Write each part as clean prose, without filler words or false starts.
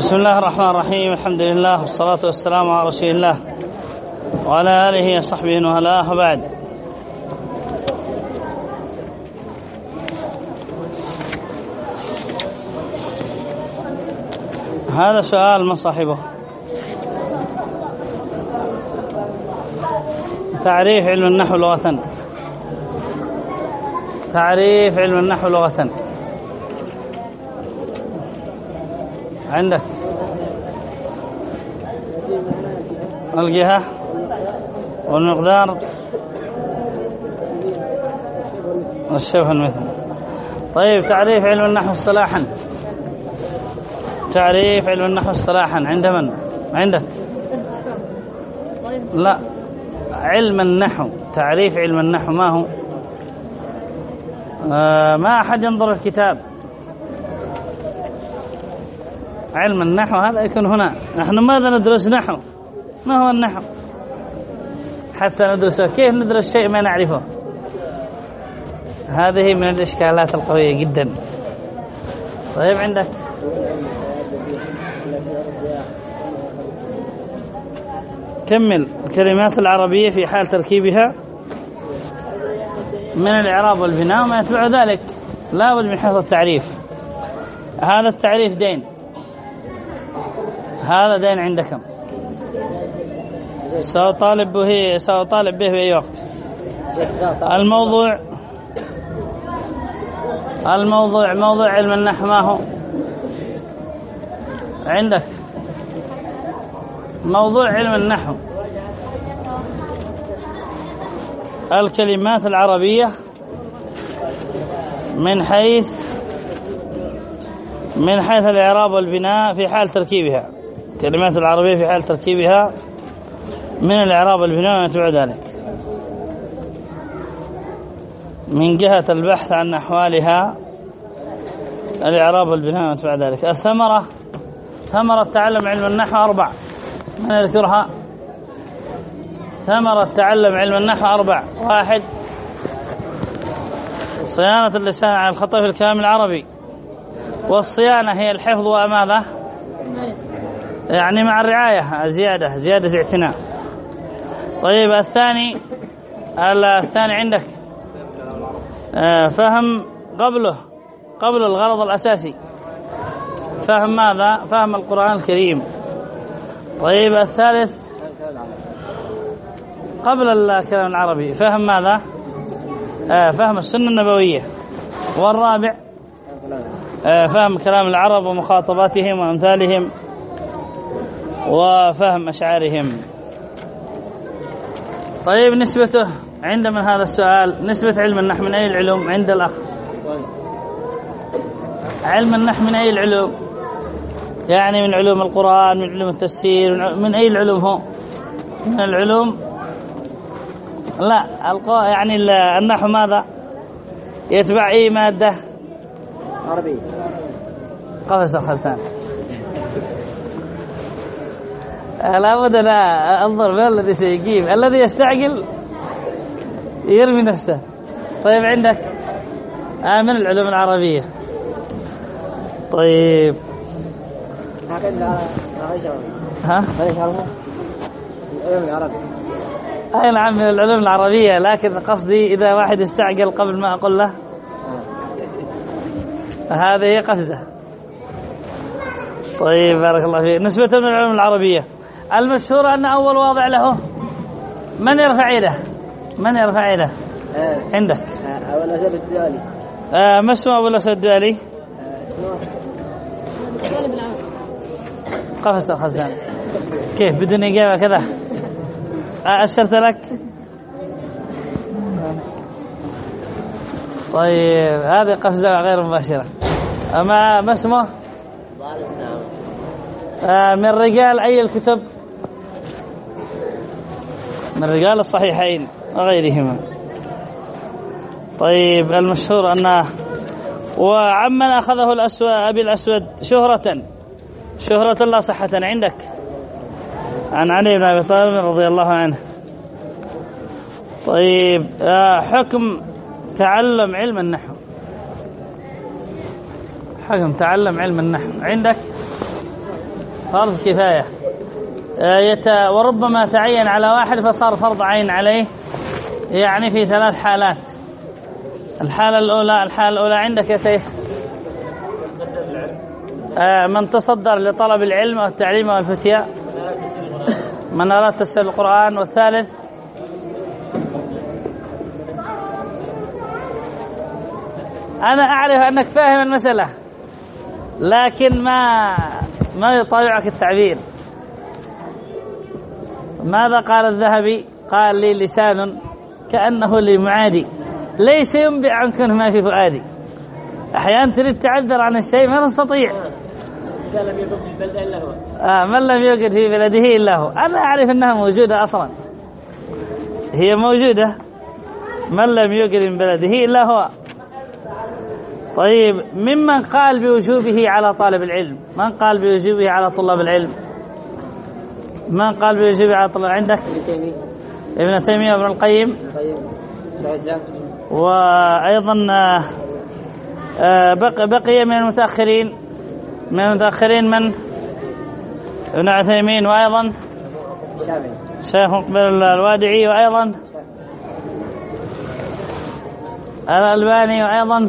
بسم الله الرحمن الرحيم. الحمد لله والصلاة والسلام على رسول الله وعلى آله وصحبه وعلاه وبعد. هذا سؤال من صاحبه: تعريف علم النحو لغة. تعريف علم النحو لغة عندك الجهة والمقدار والشبه المثل. طيب، تعريف علم النحو اصطلاحا. تعريف علم النحو اصطلاحا عند من؟ عندك؟ لا، علم النحو. تعريف علم النحو ما هو؟ ما أحد ينظر الكتاب. علم النحو هذا يكون هنا. نحن ماذا ندرس نحو؟ ما هو النحو حتى ندرسه؟ كيف ندرس شيء ما نعرفه؟ هذه من الإشكالات القوية جدا. طيب، عندك كمل. الكلمات العربية في حال تركيبها من الإعراب والبناء وما يتبع ذلك. لا بد من حفظ التعريف. هذا التعريف دين. هذا دين عندكم، سأطالب به في أي وقت. موضوع علم النحو ما هو؟ عندك موضوع علم النحو الكلمات العربية من حيث الإعراب والبناء في حال تركيبها. كلمات العربية في حال تركيبها من الإعراب والبناء وما يتبع ذلك، من جهة البحث عن أحوالها، الإعراب والبناء وما يتبع ذلك. ثمرة تعلم علم النحو 4. من يذكرها؟ ثمرة تعلم علم النحو 4. 1. صيانة اللسان عن الخطأ في الكلام العربي. والصيانة هي الحفظ وماذا؟ يعني مع الرعاية، زيادة اعتناء. طيب، الثاني عندك فهم قبل الغرض الأساسي. فهم ماذا؟ فهم القرآن الكريم. طيب، الثالث قبل الكلام العربي فهم ماذا؟ فهم السنة النبوية. والرابع فهم كلام العرب ومخاطباتهم وأمثالهم وفهم أشعارهم. طيب، نسبته عند من هذا السؤال؟ نسبة علم النحو من أي العلوم عند الأخ؟ علم النحو من أي العلوم؟ يعني من علوم القرآن، من علوم التفسير، من أي العلوم هو؟ من العلوم؟ لا، يعني النحو ماذا؟ يتبع أي مادة؟ عربي. قفز الخلسان. لا بد لا انظر ما الذي سيجيب. الذي يستعجل يرمي نفسه. طيب، عندك من العلوم العربية. طيب، أي نعم، من العلوم العربية، لكن قصدي إذا واحد يستعجل قبل ما أقول له هذه قفزة. طيب، بارك الله فيك. نسبة من العلوم العربية المشهور أن أول واضع له من يرفع يده؟ عندك أبو الأسود الدؤلي. ما اسمه أبو الأسود الدؤلي؟ قفزت الخزان. كيف بدون إجابة كذا؟ أشرت لك. طيب، هذه قفزة غير مباشرة. ما اسمه؟ من رجال أي الكتب؟ من رجال الصحيحين وغيرهما. طيب، المشهور أنه وعمن أخذه أبي الأسود شهرة لا صحة عندك؟ عن علي بن أبي طالب رضي الله عنه. طيب، حكم تعلم علم النحو. حكم تعلم علم النحو عندك؟ فرض كفاية، وربما تعين على واحد فصار فرض عين عليه، يعني في 3 حالات. الحالة الأولى عندك يا سيف من تصدر لطلب العلم والتعليم والفتيا، من أراد تفسير القرآن. والثالث أنا أعرف أنك فاهم المسألة لكن ما يطاوعك التعبير. ماذا قال الذهبي؟ قال لي لسان كأنه لي معادي ليس ينبئ عن كنه ما في فؤادي. أحيانا تريد تعبر عن الشيء ما تستطيع. من لم يوجد في بلده إلا هو. أنا أعرف أنها موجودة أصلا، هي موجودة، من لم يوجد من بلده إلا هو. طيب ممن قال بوجوبه على طالب العلم؟ من قال بوجوبه على طلاب العلم؟ من قال بوجوبه على طلاب؟ عندك ابن تيمية وابن القيم، وأيضا بقي من المتأخرين من ابن عثيمين، وأيضا شيخ مقبل الوادعي، وأيضا الألباني، وأيضا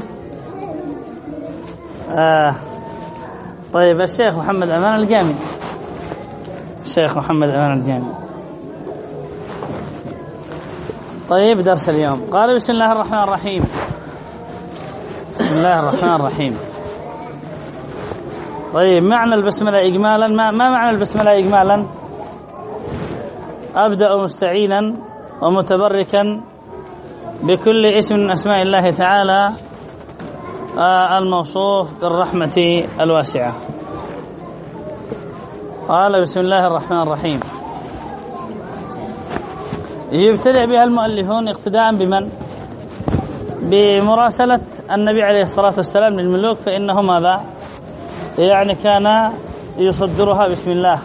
طيب الشيخ محمد أمان الجامي. الشيخ محمد أمان الجامي. طيب درس اليوم قال بسم الله الرحمن الرحيم. بسم الله الرحمن الرحيم. طيب معنى البسملة إجمالا. ما معنى البسملة إجمالا؟ أبدأ مستعينا ومتبركا بكل اسم من أسماء الله تعالى الموصوف بالرحمة الواسعة. قال بسم الله الرحمن الرحيم. يبتدأ بها المؤلفون اقتداء بمن؟ بمراسلة النبي عليه الصلاة والسلام للملوك، فإنه ماذا؟ يعني كان يصدرها بسم الله.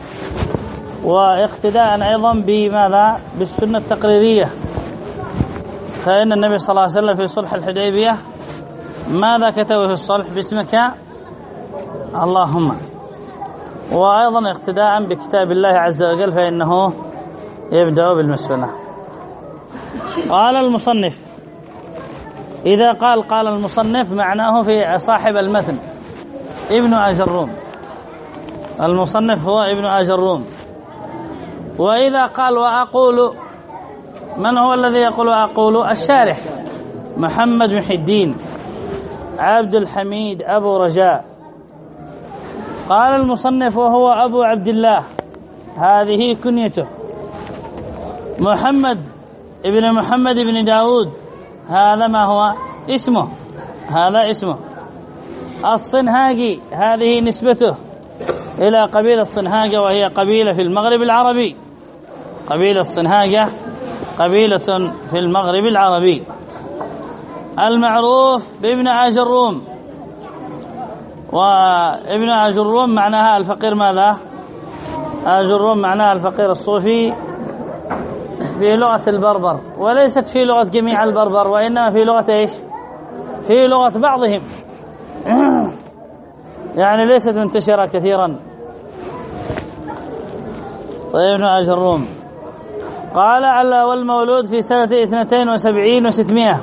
واقتداء أيضا بماذا؟ بالسنة التقريرية، فإن النبي صلى الله عليه وسلم في صلح الحديبية ماذا كتبه في الصلح؟ باسمك اللهم. وأيضا اقتداء بكتاب الله عز وجل، فإنه يبدأ بالبسملة. قال المصنف. إذا قال المصنف معناه في صاحب المتن ابن أجروم. المصنف هو ابن أجروم. وإذا قال وأقول، من هو الذي يقول وأقول؟ الشارح محمد محي الدين عبد الحميد أبو رجاء. قال المصنف وهو أبو عبد الله، هذه كنيته. محمد بن داود، هذا ما هو اسمه، هذا اسمه. الصنهاجي، هذه نسبته إلى قبيلة صنهاجة، وهي قبيلة في المغرب العربي. قبيلة صنهاجة قبيلة في المغرب العربي. المعروف بابن أجروم، وابن أجروم معناها الفقير ماذا؟ أجروم معناها الفقير الصوفي في لغة البربر، وليست في لغة جميع البربر، وإنما في لغة إيش؟ في لغة بعضهم يعني ليست منتشرة كثيرا. طيب ابن أجروم. قال والمولود في سنة 72 و600،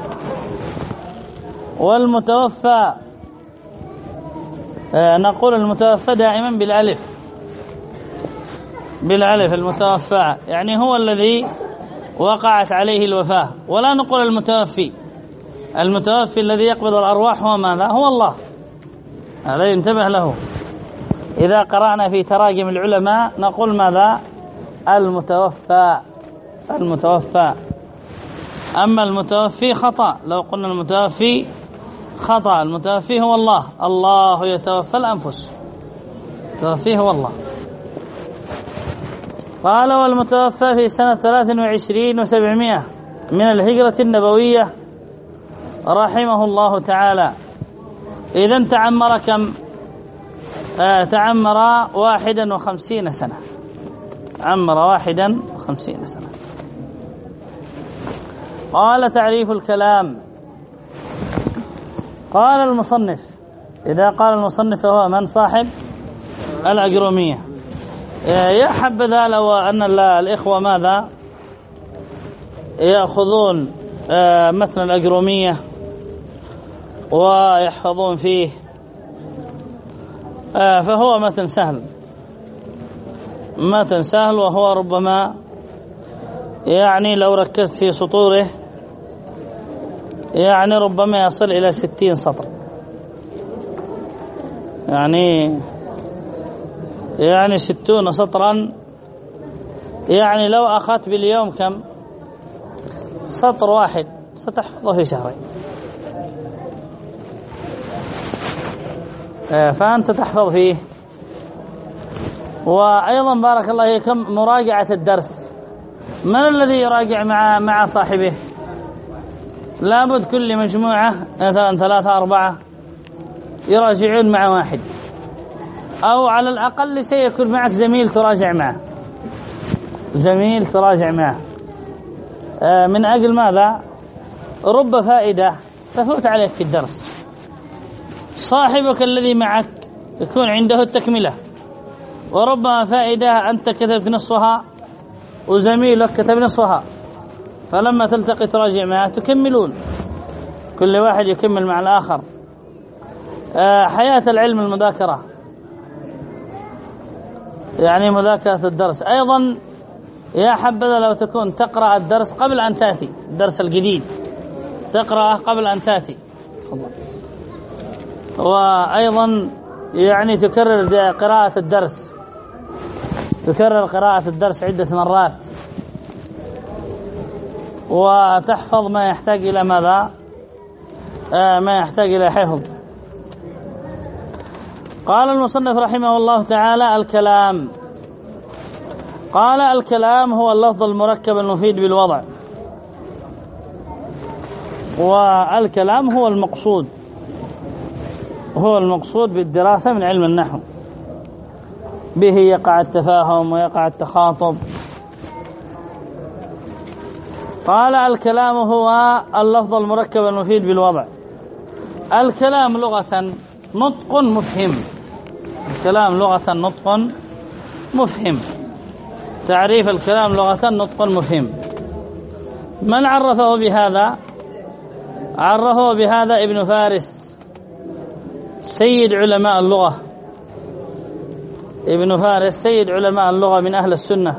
والمتوفى نقول المتوفى دائما بالألف المتوفى، يعني هو الذي وقعت عليه الوفاة، ولا نقول المتوفي الذي يقبض الأرواح هو ماذا؟ هو الله. هذا ينتبه له. إذا قرأنا في تراجم العلماء نقول ماذا؟ المتوفى. أما المتوفي خطأ، لو قلنا المتوفي خطأ. المتوفي هو الله يتوفى الأنفس، المتوفي هو الله. قال والمتوفى في سنة 23 و700 من الهجرة النبوية رحمه الله تعالى. إذن تعمر كم؟ تعمر 51 سنة. عمر 51 سنة. قال تعريف الكلام. قال المصنف. إذا قال المصنف فهو من؟ صاحب الأجرومية. يا حبذا لو أن الإخوة ماذا يأخذون مثل الأجرومية ويحفظون فيه، فهو متن سهل، وهو ربما يعني لو ركزت في سطوره يعني ربما يصل إلى 60 سطر، يعني 60 سطرا. يعني لو أخذت باليوم كم سطر واحد ستحفظه في شهرين، فأنت تحفظ فيه. وأيضا بارك الله فيكم مراجعة الدرس، من الذي يراجع مع صاحبه؟ لابد كل مجموعة مثلا 3 4 يراجعون مع واحد، أو على الأقل سيكون معك زميل تراجع معه، من أجل ماذا؟ رب فائدة تفوت عليك في الدرس. صاحبك الذي معك يكون عنده التكملة، وربما فائدة أنت كتبت نصفها وزميلك كتب نصفها، فلما تلتقي تراجع معه تكملون، كل واحد يكمل مع الآخر. حياة العلم المذاكرة، يعني مذاكرة الدرس. أيضا يا حبذا لو تكون تقرأ الدرس قبل أن تأتي، الدرس الجديد تقرأه قبل أن تأتي. وأيضا يعني تكرر قراءة الدرس عدة مرات، وتحفظ ما يحتاج إلى ماذا؟ ما يحتاج إلى حفظ. قال المصنف رحمه الله تعالى: الكلام. قال: الكلام هو اللفظ المركب المفيد بالوضع، والكلام هو المقصود بالدراسة من علم النحو، به يقع التفاهم ويقع التخاطب. قال: الكلام هو اللفظ المركب المفيد بالوضع. الكلام لغة نطق مفهم. الكلام لغة نطق مفهم. تعريف الكلام لغة نطق مفهم. من عرفه بهذا؟ عرفه بهذا ابن فارس سيد علماء اللغة. ابن فارس سيد علماء اللغة من أهل السنة.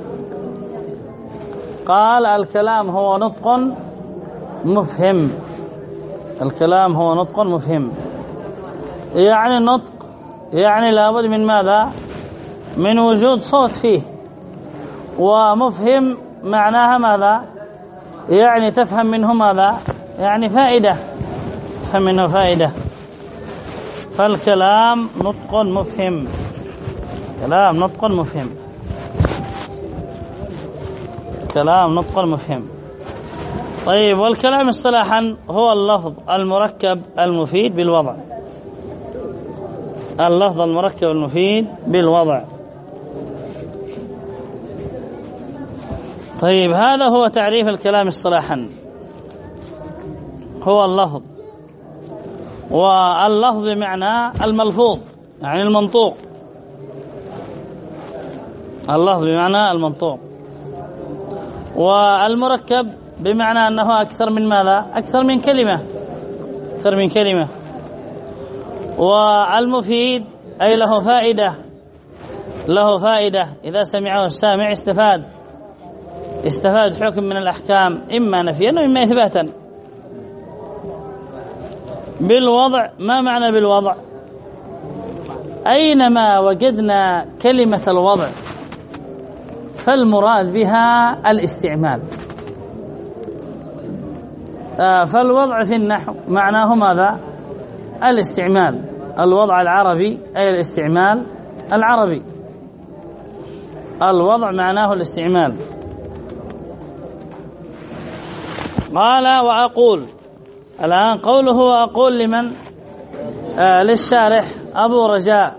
قال: الكلام هو نطق مفهم. الكلام هو نطق مفهم، يعني النطق يعني لابد من ماذا؟ من وجود صوت فيه. ومفهم معناها ماذا؟ يعني تفهم منه ماذا؟ يعني فائدة، تفهم منه فائدة. فالكلام نطق مفهم. كلام نطق مفهم. كلام نطق مفهم. طيب، والكلام اصطلاحا هو اللفظ المركب المفيد بالوضع. اللفظ المركب المفيد بالوضع. طيب، هذا هو تعريف الكلام اصطلاحا، هو اللفظ. واللفظ بمعنى الملفوظ، يعني المنطوق. اللفظ بمعنى المنطوق. والمركب بمعنى أنه أكثر من ماذا؟ أكثر من كلمة. أكثر من كلمة. والمفيد أي له فائدة. له فائدة، إذا سمعه السامع استفاد حكم من الأحكام، إما نفيا وإما إثباتا. بالوضع، ما معنى بالوضع؟ أينما وجدنا كلمة الوضع فالمراد بها الاستعمال. فالوضع في النحو معناه ماذا؟ الاستعمال. الوضع العربي أي الاستعمال العربي. الوضع معناه الاستعمال. قال: وأقول. الآن قوله وأقول لمن؟ للشارح أبو رجاء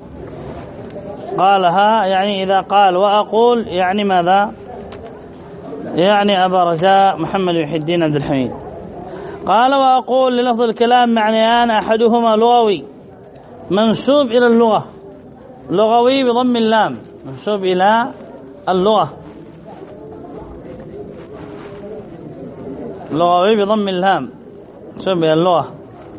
قالها، يعني إذا قال وأقول يعني ماذا؟ يعني أبا رجاء محمد محي الدين عبد الحميد. قال: وأقول للفظ الكلام معنيان: أحدهما لغوي منسوب إلى اللغة، لغوي بضم اللام منسوب إلى اللغة، لغوي بضم اللام منسوب إلى اللغة.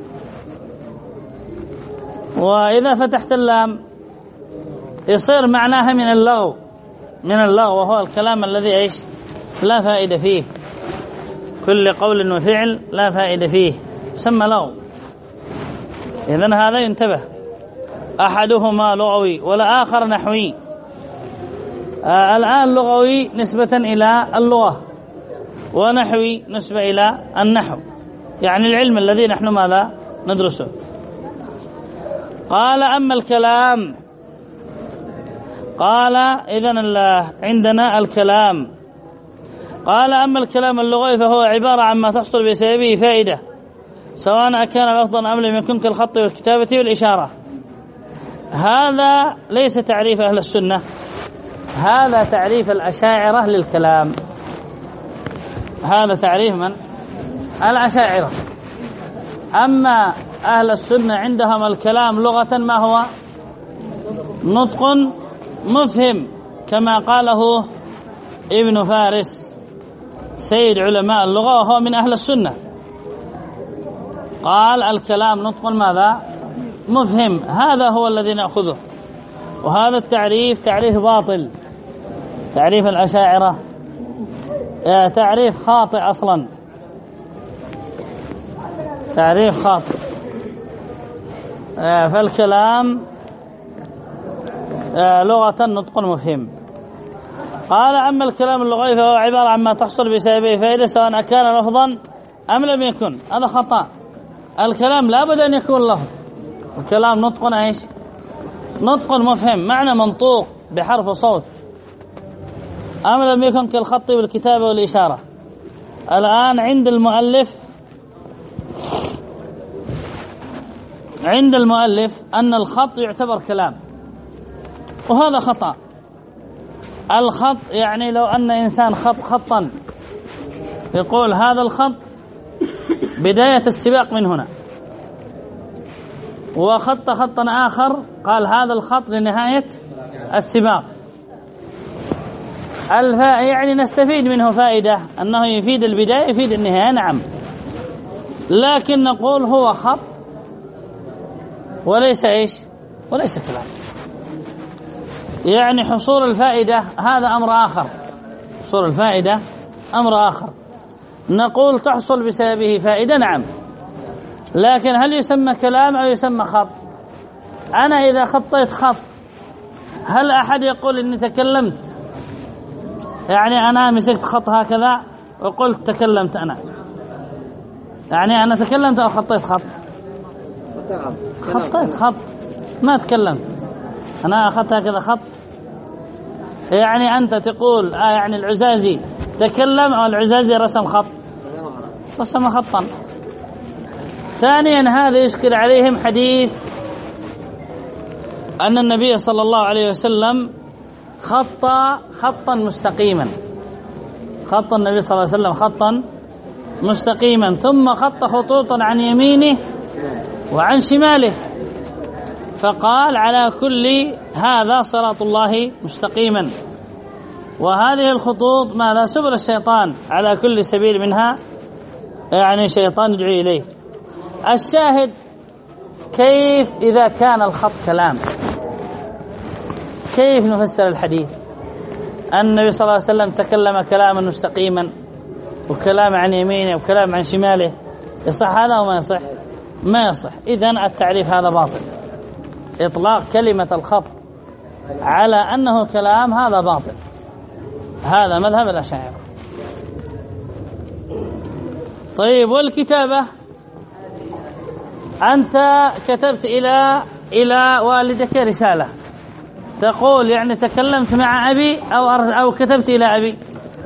وإذا فتحت اللام يصير معناها من اللغو، من اللغو وهو الكلام الذي ايش لا فائدة فيه، كل قول وفعل لا فائدة فيه يسمى لغو. إذن هذا ينتبه، أحدهما لغوي والآخر نحوي. الآن لغوي نسبة إلى اللغة، ونحوي نسبة إلى النحو، يعني العلم الذي نحن ماذا ندرسه. قال أما الكلام، قال إذن عندنا الكلام. قال أما الكلام اللغوي فهو عبارة عما تحصل بسببه فائدة سواء كان لفظا أم لم يكن كالخط والكتابة والإشارة. هذا ليس تعريف أهل السنة، هذا تعريف الأشاعرة للكلام، هذا تعريف من؟ الأشاعرة. أما أهل السنة عندهم الكلام لغة ما هو؟ نطق مفهم، كما قاله ابن فارس سيد علماء اللغة وهو من أهل السنة، قال الكلام نطق ماذا؟ مفهم. هذا هو الذي نأخذه، وهذا التعريف تعريف باطل، تعريف الأشاعرة تعريف خاطئ أصلا، تعريف خاطئ. فالكلام لغة نطق مفهم. قال أما الكلام اللغوي فهو عبارة عما تحصل بسببه فائدة سواء كان لفظا أم لم يكن. هذا خطأ، الكلام لا بد أن يكون لفظ، الكلام نطق ايش؟ نطق مفهم، معنى منطوق بحرف صوت. أم لم يكن كالخط والكتابة والإشارة. الآن عند المؤلف أن الخط يعتبر كلام، وهذا خطأ. الخط يعني لو أن إنسان خط خطا يقول هذا الخط بداية السباق من هنا، وخط خطا آخر قال هذا الخط لنهاية السباق. يعني نستفيد منه فائدة أنه يفيد البداية يفيد النهاية، نعم، لكن نقول هو خط وليس ايش؟ وليس كلام. يعني حصول الفائدة هذا أمر آخر، حصول الفائدة أمر آخر. نقول تحصل بسببه فائدة، نعم، لكن هل يسمى كلام أو يسمى خط؟ أنا إذا خطيت خط هل أحد يقول إني تكلمت؟ يعني أنا مسكت خط هكذا وقلت تكلمت أنا، يعني أنا تكلمت أو خطيت خط؟ خطيت خط، ما تكلمت. أنا أخذت هكذا خط، يعني أنت تقول يعني العزازي تكلم أو العزازي رسم خط؟ رسم خطا. ثانيا هذا يشكل عليهم حديث أن النبي صلى الله عليه وسلم خطا مستقيما، خط النبي صلى الله عليه وسلم خطا مستقيما، ثم خط خطوطا عن يمينه وعن شماله، فقال على كل هذا صراط الله مستقيما. وهذه الخطوط ماذا؟ سبل الشيطان، على كل سبيل منها يعني شيطان يدعو إليه. الشاهد كيف إذا كان الخط كلام كيف نفسر الحديث؟ النبي صلى الله عليه وسلم تكلم كلاما مستقيما وكلام عن يمينه وكلام عن شماله، يصح هذا أو ما يصح؟ ما يصح. إذن التعريف هذا باطل، إطلاق كلمة الخط على أنه كلام هذا باطل، هذا مذهب الأشاعرة. طيب والكتابة، أنت كتبت إلى والدك رسالة، تقول يعني تكلمت مع أبي أو كتبت إلى أبي؟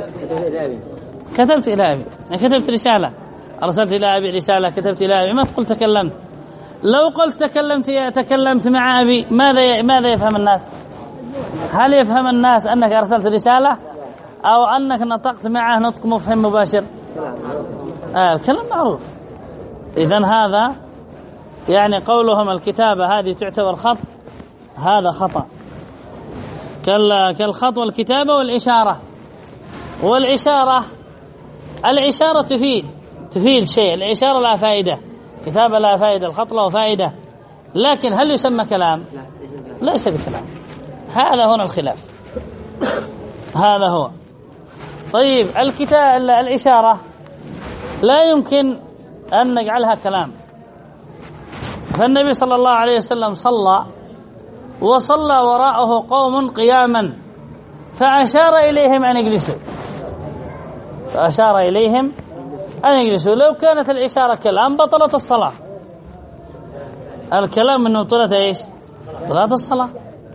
كتبت إلى أبي، يعني كتبت رسالة، أرسلت إلى أبي رسالة، كتبت إلى أبي، ما تقول تكلمت. لو قلت تكلمت مع أبي ماذا يفهم الناس؟ هل يفهم الناس أنك أرسلت رسالة أو أنك نطقت معه نطق مفهم مباشر؟ الكلام معروف. إذن هذا يعني قولهم الكتابة هذه تعتبر خط، هذا خطأ كالخط والكتابة والإشارة. الإشارة تفيد شيء، الإشارة لا فائدة، كتابة لا فائدة، الخط له فائدة، لكن هل يسمى كلام؟ ليس بكلام. هذا هنا الخلاف، هذا هو. طيب الإشارة لا يمكن أن نجعلها كلام. فالنبي صلى الله عليه وسلم صلى وصلى وراءه قوم قياما فأشار إليهم أن يجلسوا، لو كانت الإشارة كلام بطلت الصلاة. الكلام منه بطلت إيش؟ بطلت الصلاة.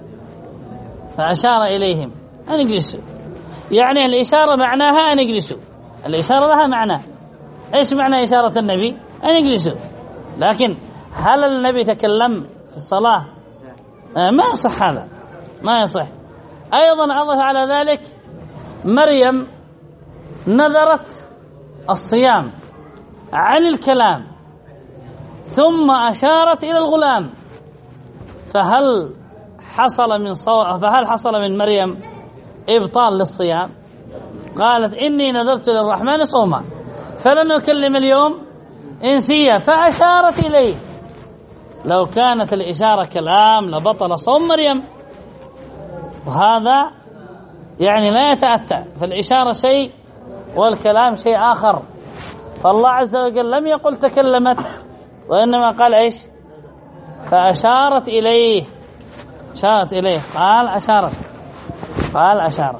فأشار إليهم أن يجلسوا، يعني الإشارة معناها أن يجلسوا، الإشارة لها معنى. إيش معنى إشارة النبي؟ أن يجلسوا. لكن هل النبي تكلم في الصلاة؟ ما يصح، هذا ما يصح. أيضا أضف على ذلك مريم نذرت الصيام عن الكلام ثم أشارت إلى الغلام، فهل حصل من مريم إبطال للصيام؟ قالت إني نذرت للرحمن صوما فلن أكلم اليوم إنسيا، فأشارت إليه. لو كانت الإشارة كلام لبطل صوم مريم، وهذا يعني لا يتأتى. فالإشارة شيء والكلام شيء آخر. فالله عز وجل لم يقل تكلمت، وإنما قال إيش؟ فأشارت إليه، قال أشارت.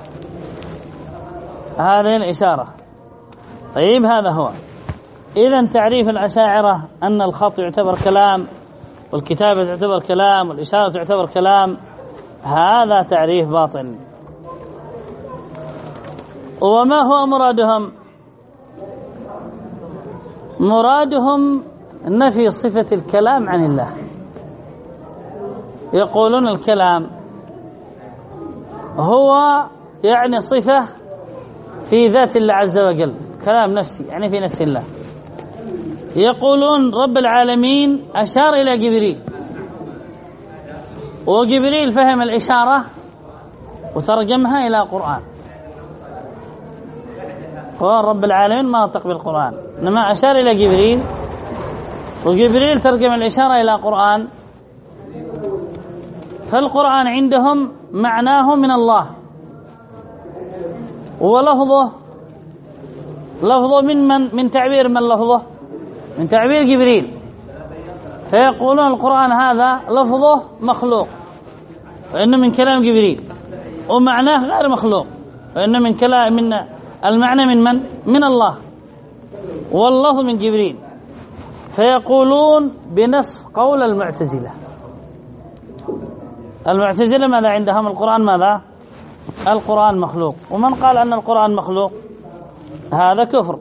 هذه الإشارة. طيب هذا هو. إذن تعريف الأشاعرة أن الخط يعتبر كلام، والكتابة تعتبر كلام، والإشارة تعتبر كلام، هذا تعريف باطل. وما هو مرادهم نفي صفة الكلام عن الله. يقولون الكلام هو يعني صفة في ذات الله عز وجل، كلام نفسي يعني في نفس الله. يقولون رب العالمين أشار إلى جبريل، وجبريل فهم الإشارة وترجمها إلى قرآن. هو رب العالمين ما نطق بالقرآن، إنما أشار إلى جبريل، وجبريل ترجم الإشارة إلى قرآن. فالقرآن عندهم معناه من الله، ولفظه من تعبير من لفظه؟ من تعبير جبريل. فيقولون القرآن هذا لفظه مخلوق، وإنه من كلام جبريل، ومعناه غير مخلوق، وإنه من المعنى من الله، واللفظ من جبريل. فيقولون بنصف قول المعتزلة. ماذا عندهم؟ القرآن ماذا؟ القرآن مخلوق. ومن قال أن القرآن مخلوق هذا كفر،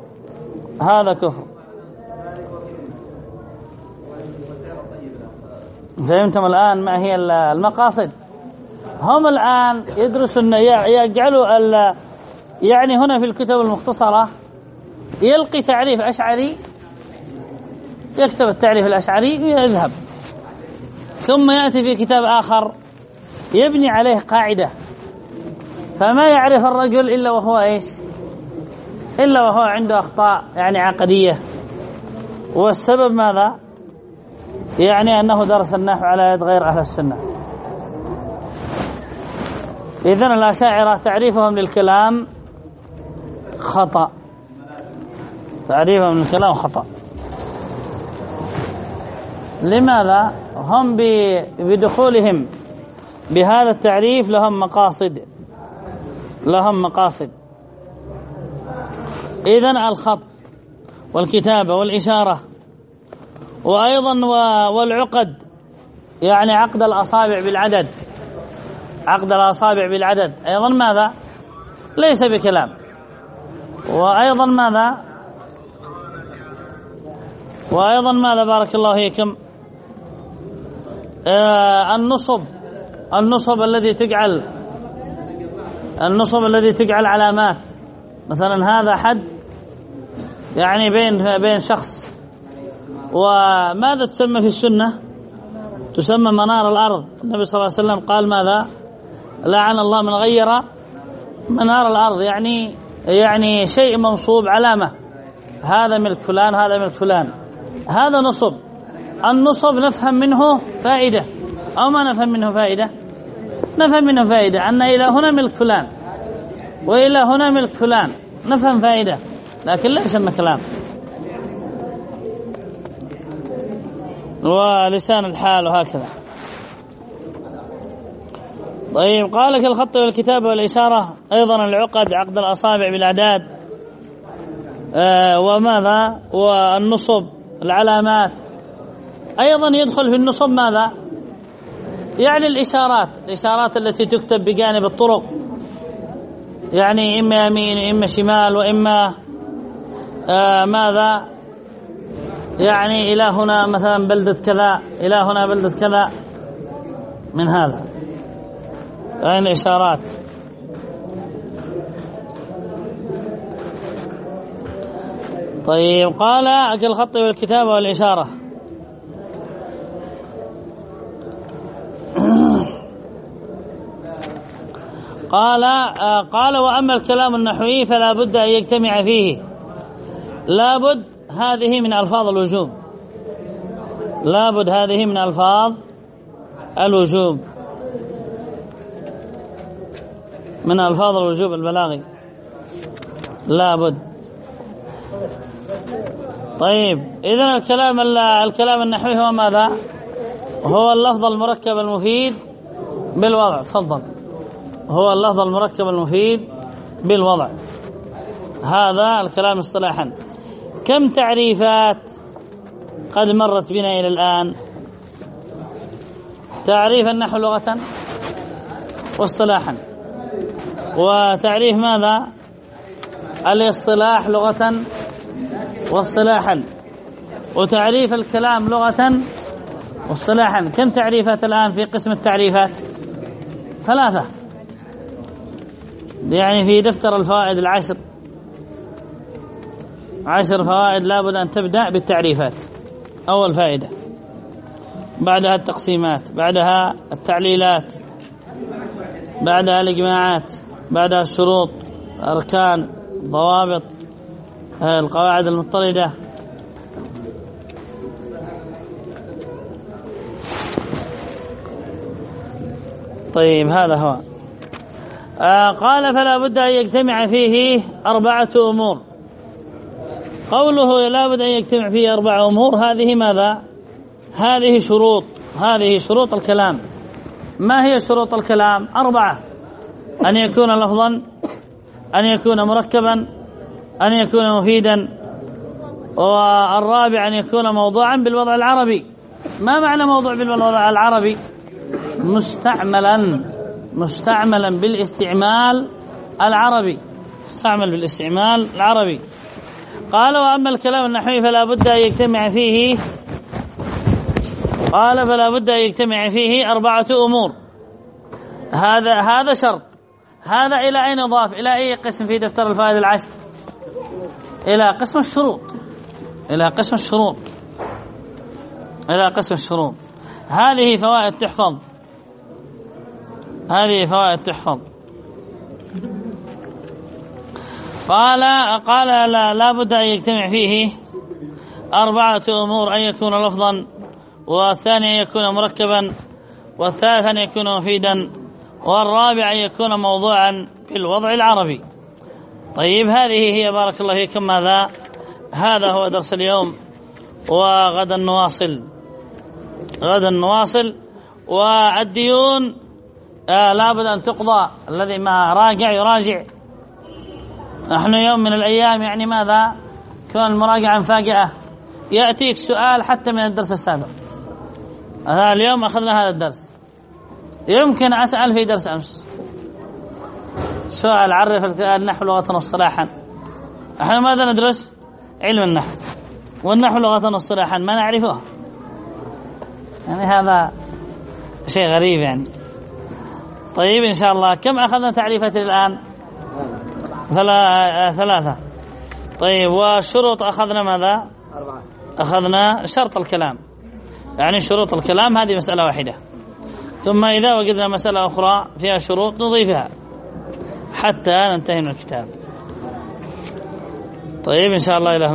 فهمتم الآن ما هي المقاصد؟ هم الآن يدرسون يجعلوا يعني هنا في الكتب المختصرة يلقي تعريف أشعري، يكتب التعريف الأشعري ويذهب، ثم يأتي في كتاب آخر يبني عليه قاعدة، فما يعرف الرجل إلا وهو إيش؟ إلا وهو عنده أخطاء يعني عقدية. والسبب ماذا؟ يعني أنه درس النحو على يد غير أهل السنة. إذن الأشاعرة تعريفهم للكلام خطأ، لماذا؟ هم بدخولهم بهذا التعريف لهم مقاصد. إذن الخط والكتابة والإشارة، وأيضا والعقد، يعني عقد الأصابع بالعدد، أيضا ماذا؟ ليس بكلام. وأيضا ماذا بارك الله فيكم؟ النصب الذي تجعل علامات، مثلا هذا حد يعني بين شخص، وماذا تسمى في السنة؟ تسمى منار الأرض. النبي صلى الله عليه وسلم قال ماذا؟ لعن الله من غير منار الأرض، يعني شيء منصوب علامة، هذا ملك فلان هذا ملك فلان، هذا نصب. النصب نفهم منه فائدة أو ما نفهم منه فائدة؟ نفهم منه فائدة، أن إلى هنا ملك فلان وإلى هنا ملك فلان، نفهم فائدة، لكن لا يسمى كلام. ولسان الحال وهكذا. طيب قال كالخط والكتابة والإشارة، أيضا العقد، عقد الأصابع بالأعداد، وماذا؟ والنصب، العلامات. أيضا يدخل في النصب ماذا؟ يعني الإشارات التي تكتب بجانب الطرق، يعني إما يمين وإما شمال وإما ماذا؟ يعني إلى هنا مثلا بلدة كذا، إلى هنا بلدة كذا، من هذا يعني إشارات. طيب قال كالخط والكتابة والإشارة. قال وأما الكلام النحوي فلا بد أن يجتمع فيه، لابد هذه من ألفاظ الوجوب، لابد هذه من ألفاظ الوجوب، من ألفاظ الوجوب البلاغي، لابد. طيب إذن الكلام النحوي هو ماذا؟ هو اللفظ المركب المفيد بالوضع. تفضل. هو اللفظ المركب المفيد بالوضع، هذا الكلام اصطلاحا. كم تعريفات قد مرت بنا إلى الآن؟ تعريف النحو لغة واصطلاحا، وتعريف ماذا؟ الاصطلاح لغة واصطلاحا، وتعريف الكلام لغة واصطلاحا. كم تعريفات الآن في قسم التعريفات؟ 3، يعني في دفتر الفوائد 10 فوائد لابد أن تبدأ بالتعريفات. أول فائدة، بعدها التقسيمات، بعدها التعليلات، بعدها الإجماعات، بعدها الشروط، أركان، ضوابط، القواعد المضطردة. طيب هذا هو. قال فلا بد أن يجتمع فيه 4 أمور. قوله لا بد أن يجتمع فيه 4 أمور، هذه ماذا؟ هذه شروط الكلام. ما هي شروط الكلام؟ 4: أن يكون لفظا، أن يكون مركبا، أن يكون مفيدا، والرابع أن يكون موضوعا بالوضع العربي. ما معنى موضوع بالوضع العربي؟ مستعملا بالاستعمال العربي، مستعمل بالاستعمال العربي. قال وأما الكلام النحوي فلا بد أن يجتمع فيه، قال فلا بد أن يجتمع فيه 4 أمور. هذا شرط. هذا إلى أين ضاف؟ إلى أي قسم في دفتر الفوائد 10؟ إلى قسم الشروط، إلى قسم الشروط، إلى قسم الشروط. هذه فوائد تحفظ، هذه فوائد تحفظ. قال لا بد أن يجتمع فيه 4 أمور: أن يكون لفظا، والثاني أن يكون مركبا، والثالث أن يكون مفيدا، والرابع أن يكون موضوعا في الوضع العربي. طيب هذه هي بارك الله فيكم ماذا؟ هذا هو درس اليوم، وغدا نواصل، غدا نواصل. والديون لابد أن تقضى، الذي ما راجع يراجع. نحن يوم من الأيام يعني ماذا؟ كون المراجعة مفاجأة، يأتيك سؤال حتى من الدرس السابق. اليوم أخذنا هذا الدرس، يمكن أسأل في درس أمس سؤال عرف النحو لغة واصطلاحا. نحن ماذا ندرس؟ علم النحو، والنحو لغة واصطلاحا ما نعرفه. يعني هذا شيء غريب يعني. طيب إن شاء الله كم أخذنا تعريفات الآن؟ 3. طيب والشروط أخذنا ماذا؟ 4. أخذنا شرط الكلام. يعني شروط الكلام هذه مسألة واحدة، ثم إذا وجدنا مسألة أخرى فيها شروط نضيفها حتى ننتهي من الكتاب. طيب إن شاء الله إلى